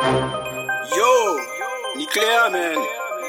Yo, nucléaire, man.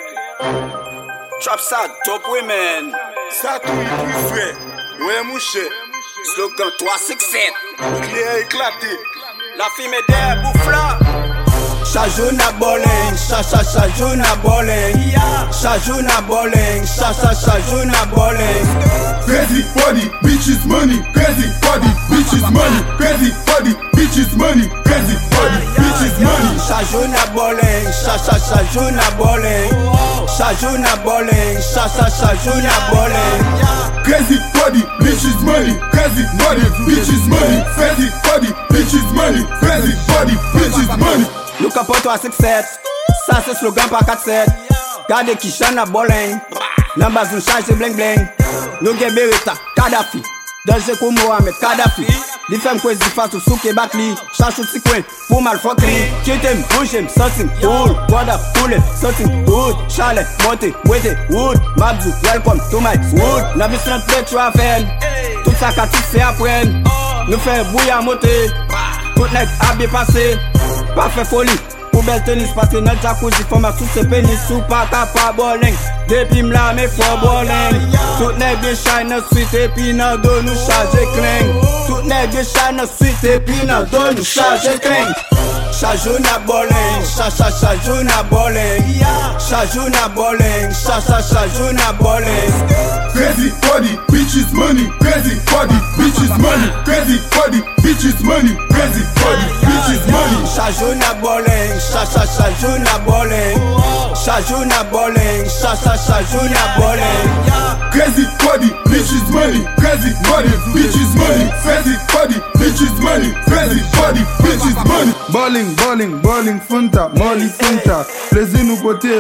Trap ça, top women. Ça tout est frais. Ouais, mon cher. Slogan 367. Nucléaire éclaté. La fille met des bouffla. Shajuna bowling, shajuna bowling, shajuna bowling, shajuna bowling. Crazy body, bitches money. Crazy body, bitches money. Crazy body, bitches money. Crazy body, bitches money. Shajuna bowling, shajuna bowling, shajuna bowling, shajuna bowling. Crazy body, bitches money. Crazy body, bitches money. Crazy body, bitches money. Crazy body, bitches money. Look up 367, ça c'est slogan par 47. Gardez qui chante la bowling, n'embase nous change bling bling. Nous gen Beretta, Kadhafi, danger comme Mohamed Kadhafi. Li femme quoi zi face au souke batli, change tout coin pour mal fuckery. Kitem, bougem, something cool, quadra, poulet, something good. Chalet, monte, wete, wood, Mabzou, welcome to my wood. La vie c'est notre tête, tu vas faire, tout ça qu'a tout fait apprendre. Nous fait bouillir monter, tout nèg a bien passé. Pas fait folie, pour belle tennis parce que notre jacuzzi faut ma sous ce pénis sous pas capable bowling. Depuis m'la mais faut bowling. Tout nèg bien shine suite et puis n'a dos nous charger cling. Tout nèg bien shine suite et puis n'a dos nous charger cling. Shajuna bowling, shajuna bowling, shajuna bowling, shajuna bowling. Crazy body, bitches money. Crazy body, bitches money. Crazy body, bitches money. Crazy body, bitches money. Shajuna bowling, shajuna bowling, shajuna bowling, shajuna bowling. Crazy body, bitches money. Crazy body, bitches money. Crazy body, bitches money. Crazy body, bitches money. Bowling, Fanta, Molly Fanta. Plaisir nous beauté,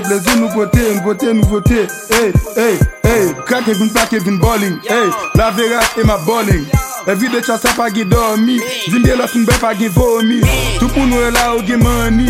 nouveauté. Hey, crack Kevin bowling. Hey, la vera et ma bowling. Every day chassa pa ge dormi. Zimbe la fin be pa ge vomi. Tout moun nou e la ou ge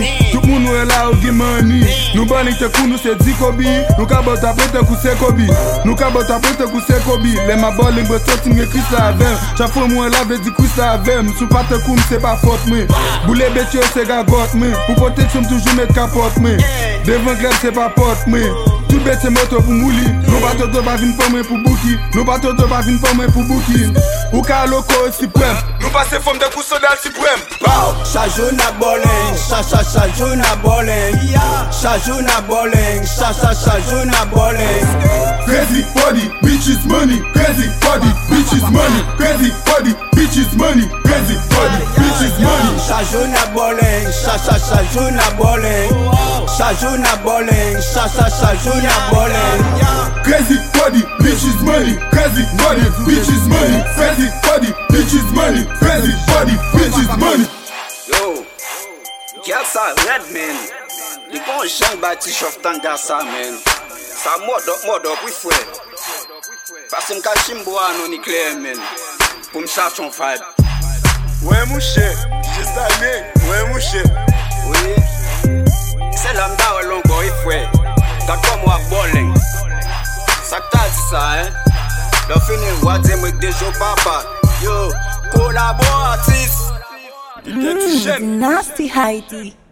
money. Nou bowling te kou nou se di kobi. Nou ka bot apre te kou se kobi. Le ma bowling bo sotin ge Chris la avem. Chafo mwen la ve di Chris la avem. Sou pa te kou mse pa fote mwen. Boule betyo se ga got mwen. Pou pote chom toujou met kapote mwen. Devant gleb se pa pote mwen. Tout bet se moto pou mouli. Nou pa toto pa vin pou mwen pou bouki. Ou ka loko suprême. Nou passe forme de coup soldat suprême. Shajuna bowling, shajuna bowling, shajuna bowling, shajuna bowling. Crazy body, bitches money. Crazy body, bitches money. Crazy body, bitches money. Crazy body, bitches money. Shajuna bowling, shajuna bowling, shajuna bowling, shajuna bowling. Crazy body, bitches money. Crazy body, bitches money. Crazy body, bitches money. Crazy body, bitches money. Yo, get ça red man. Les bons gens bâtis chauffent tant gars ça man. Ça mode up oui frère. Parce que m'kachimbo à non nucléaire man. Pour m'charger ton vibe. Ouais mon cher, j'ai salé. Ouais mon cher. Oui. C'est l'âme d'à longo oui frère. Garde-toi moi bowling. Ça t'a dit ça hein. Le fini wa dire moi des jours papa. Yo, collaboratrice. Nasty Heidi.